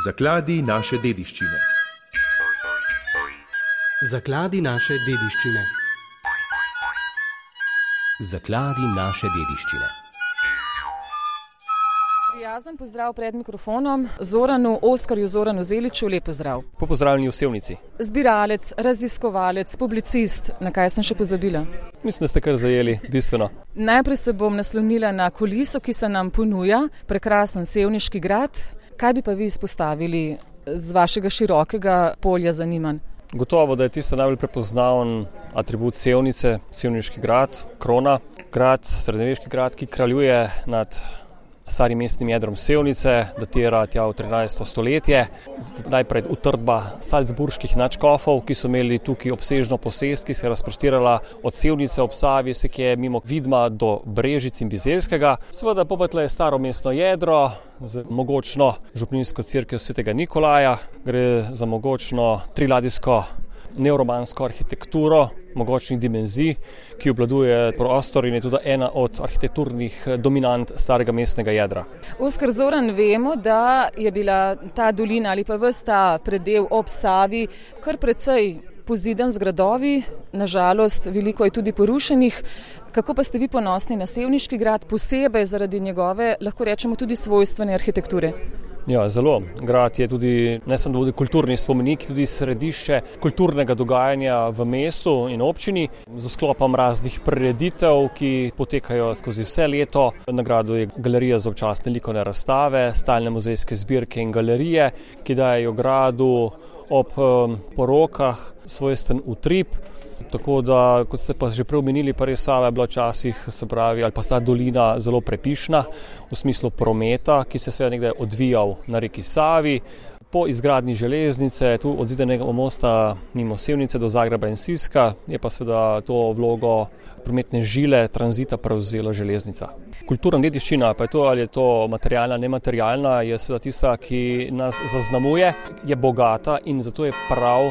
Zakladi naše dediščine. Zakladi naše dediščine. Zakladi naše dediščine. Prijazen pozdrav pred mikrofonom Oskarju Zoranu Zeliču, lep pozdrav. Pozdravljeni v Sevnici. Zbiralec, raziskovalec, publicist, na kaj sem še pozabila? Mislim, da ste kar zajeli bistveno. Najprej se bom naslonila na kuliso, ki se nam ponuja, prekrasen sevniški grad. Kaj bi pa vi izpostavili z vašega širokega polja zanimanj? Gotovo, da je tisto najbolj prepoznaven atribut Sevnice, sevniški grad, krona, grad, srednjeveški grad, ki kraljuje nad starim mestnim jedrom Sevnice, datira tja v 13. stoletje. Najprej utrdba salzburških nadškofov, ki so imeli tukaj obsežno posest, ki se je razprostirala od Sevnice ob Savi, vse ki je mimo Vidma do Brežic in Bizeljskega. Seveda pobetle je staro mestno jedro z mogočno župnijsko cerkev svetega Nikolaja. Gre za mogočno triladijsko neoromansko arhitekturo mogočnih dimenzij, ki obvladuje prostor in je tudi ena od arhitekturnih dominant starega mestnega jedra. Oskar Zoran, vemo, da je bila ta dolina ali pa ves ta predel ob Savi kar precej pozidan z gradovi, nažalost veliko je tudi porušenih. Kako pa ste vi ponosni na sevniški grad, posebej zaradi njegove, lahko rečemo, tudi svojstvene arhitekture? Ja, zelo. Grad je tudi ne samo kulturni spomenik, tudi središče kulturnega dogajanja v mestu in občini z sklopom raznih prireditev, ki potekajo skozi vse leto. Na gradu je galerija za občasne likovne razstave, stalne muzejske zbirke in galerije, ki dajejo gradu ob porokah svojsten utrip. Tako da, kot ste pa že preomenili, pa res Sava je bila včasih, se pravi, ali pa sta dolina zelo prepišna v smislu prometa, ki se seveda nekdaj odvijal na reki Savi. Po izgradnji železnice, tu od Zidanega mosta mimo Sevnice do Zagreba in Siska, je pa seveda to vlogo prometne žile tranzita prevzela železnica. Kulturna dediščina, pa je to, ali je to materialna, nematerialna, je seveda tista, ki nas zaznamuje, je bogata in zato je prav,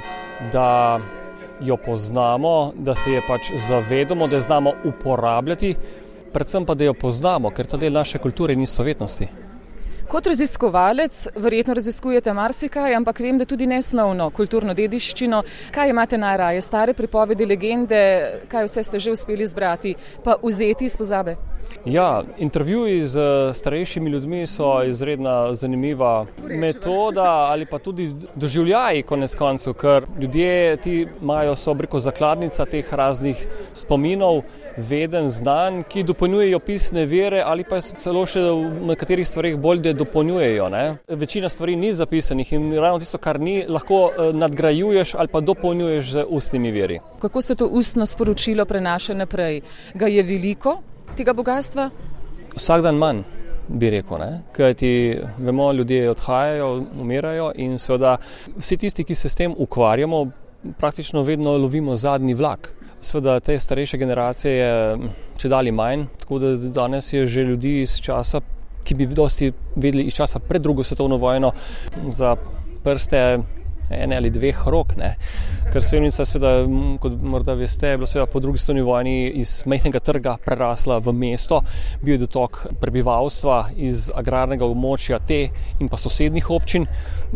da jo poznamo, da se je pač zavedamo, da jo znamo uporabljati, predvsem pa, da jo poznamo, ker ta del naše kulture in istovetnosti. Kot raziskovalec verjetno raziskujete marsikaj, ampak vem, da tudi nesnovno kulturno dediščino. Kaj imate najraje? Stare pripovedi, legende, kaj vse ste že uspeli zbrati, pa vzeti iz pozabe? Ja, intervjuji z starejšimi ljudmi so izredna zanimiva metoda ali pa tudi doživljaji konec koncev, ker ljudje ti imajo sobriko zakladnica teh raznih spominov, veden, znanj, ki dopolnjujejo pisne vere ali pa celo še v nekaterih stvarih bolj dopolnjujejo. Ne? Večina stvari ni zapisanih in ravno tisto, kar ni, lahko nadgrajuješ ali pa dopolnjuješ z ustnimi veri. Kako se to ustno sporočilo prenaša naprej? Ga je veliko tega bogatstva? Vsak dan manj, bi rekel, ne? Kajti vemo, ljudje odhajajo, umirajo in seveda vsi tisti, ki se s tem ukvarjamo, praktično vedno lovimo zadnji vlak. Seveda te starejše generacije je čedalje manj, tako da danes je že ljudi iz časa, ki bi dosti vedeli iz časa pred drugo svetovno vojno, za prste ene ali dveh rok, ne. Ker Sevnica, seveda, kot morda veste, je bila seveda po drugi svetovni vojni iz majhnega trga prerasla v mesto, bil je dotok prebivalstva iz agrarnega območja te in pa sosednjih občin,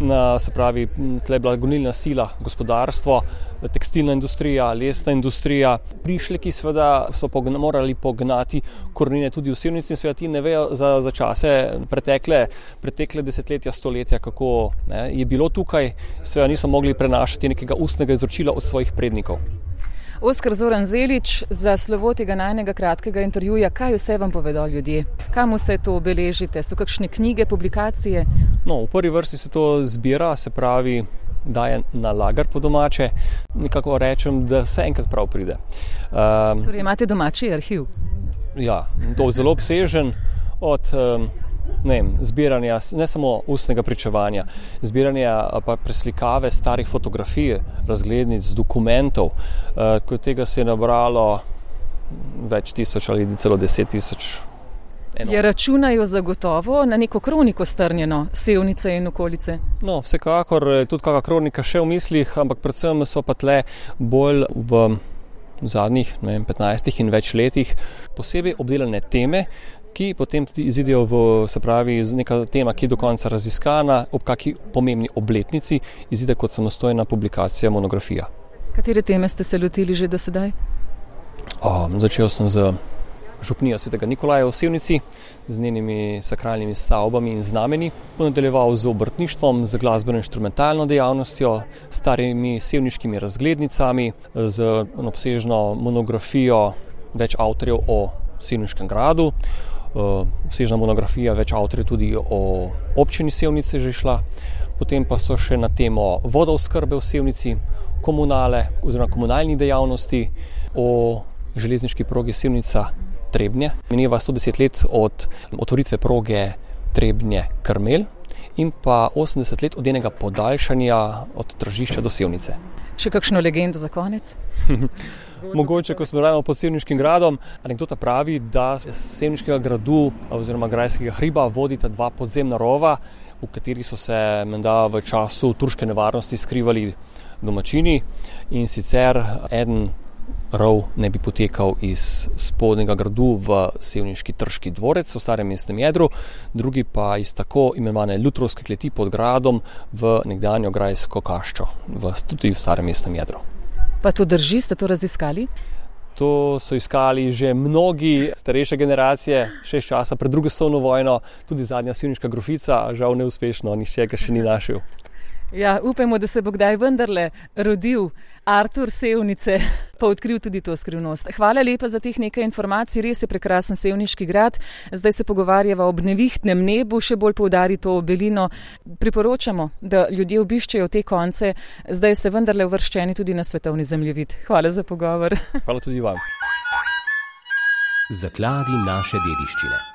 se pravi, tle je bila gonilna sila gospodarstvo, tekstilna industrija, lesna industrija. Prišleki seveda so morali pognati korenine tudi v Sevnici in seveda ti ne vejo za čase pretekle desetletja, stoletja, kako je bilo tukaj. Seveda niso mogli prenašati nekega ustnega izročila od svojih prednikov. Oskar Zoran Zelič, za slovo tega najnega kratkega intervjuja, kaj vse vam povedo ljudje? Kam vse to obeležite? So kakšne knjige, publikacije? No, v prvi vrsti se to zbira, se pravi, daje na lager po domače. Nekako rečem, da vse enkrat prav pride. Torej imate domači arhiv? Ja, to je zelo obsežen od zbiranja ne samo ustnega pričevanja, zbiranja pa preslikave starih fotografij, razglednic, dokumentov, kot tega se je nabralo več tisoč ali celo 10.000. Je računajo zagotovo na neko kroniko strnjeno Sevnice in okolice? No, vsekakor tudi kakšna kronika še v mislih, ampak predvsem so pa tle bolj v zadnjih 15 in več letih posebej obdelane teme, ki potem tudi izidejo neka tema, ki je do konca raziskana, ob kaki pomembni obletnici izide kot samostojna publikacija, monografija. Katere teme ste se lotili že do sedaj? Začel sem z župnijo Svetega Nikolaja v Sevnici, z njenimi sakralnimi stavbami in znameni. Nadaljeval z obrtništvom, z glasbeno-inštrumentalno dejavnostjo, starimi sevniškimi razglednicami, z obsežno monografijo več avtorjev o Sevniškem gradu. Obsežna monografija več avtorjev tudi o občini Sevnice že šla. Potem pa so še na temo vodooskrbe v Sevnici, komunale oziroma komunalnih dejavnosti, o železniški progi Sevnica-Trebnje. Mineva 110 let od otvoritve proge Trebnje-Krmelj in pa 80 let od njenega podaljšanja od Tržišča do Sevnice. Še kakšno legendo za konec? Mogoče, ko smo ravno pod Sevniškim gradom, anekdota pravi, da z Sevniškega gradu oziroma grajskega hriba vodita dva podzemna rova, v katerih so se menda v času turške nevarnosti skrivali domačini, in sicer eden rov ne bi potekal iz spodnjega gradu v sevniški Trški dvorec v starem mestnem jedru, drugi pa iz tako imenovane Lutrovske kleti pod gradom v nekdanjo grajsko kaščo, tudi v starem mestnem jedru. Pa to drži, ste to raziskali? To so iskali že mnogi starejše generacije, še iz časa pred drugo svetovno vojno, tudi zadnja sevniška grofica, žal neuspešno, nihče ga še ni našel. Ja, upajmo, da se bo kdaj vendarle rodil Artur Sevnice, pa odkril tudi to skrivnost. Hvala lepa za teh nekaj informacij, res je prekrasen Sevniški grad. Zdaj se pogovarjava ob nevihtnem nebu, še bolj poudari to belino. Priporočamo, da ljudje obiščejo te konce. Zdaj ste vendarle uvrščeni tudi na svetovni zemljevid. Hvala za pogovor. Hvala tudi vam. Zakladi naše dediščine.